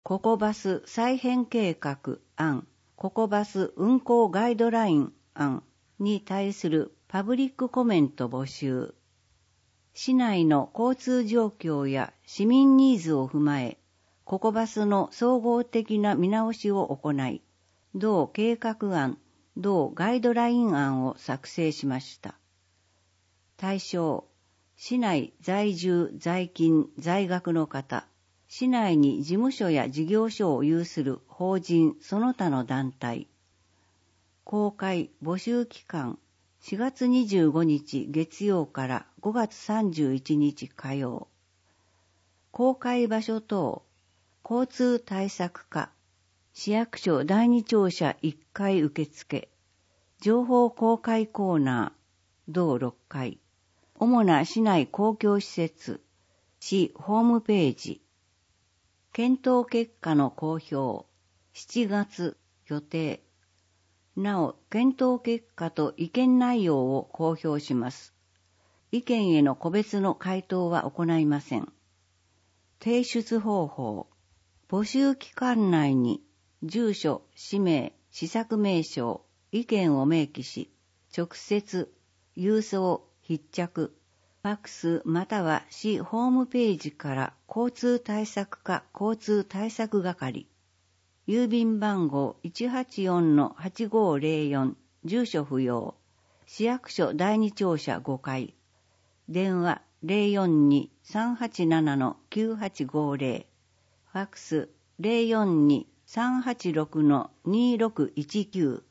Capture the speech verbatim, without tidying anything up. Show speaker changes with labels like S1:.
S1: ココバス再編計画案、ココバス運行ガイドライン案に対するパブリックコメント募集。市内の交通状況や市民ニーズを踏まえ、ココバスの総合的な見直しを行い、同計画案、同ガイドライン案を作成しました。対象、市内在住、在勤、在学の方、市内に事務所や事業所を有する法人その他の団体。公開募集期間しがつにじゅうごにち月曜からごがつさんじゅういちにち火曜。公開場所等、交通対策課、市役所だいに庁舎いっかい受付、情報公開コーナー、同ろっかい、主な市内公共施設、市ホームページ、検討結果の公表、しちがつ予定。なお、検討結果と意見内容を公表します。意見への個別の回答は行いません。提出方法、募集期間内に住所、氏名、施策名称、意見を明記し、直接、郵送、筆着、ファックスまたは市ホームページから交通対策課交通対策係、郵便番号 いちはちよんのはちごーぜろよん、住所不要、市役所だいに庁舎ごかい、電話 ゼロよんに さんはちななのきゅうはちごーぜろ、ファックス ゼロよんに さんはちろくのにろくいちきゅう、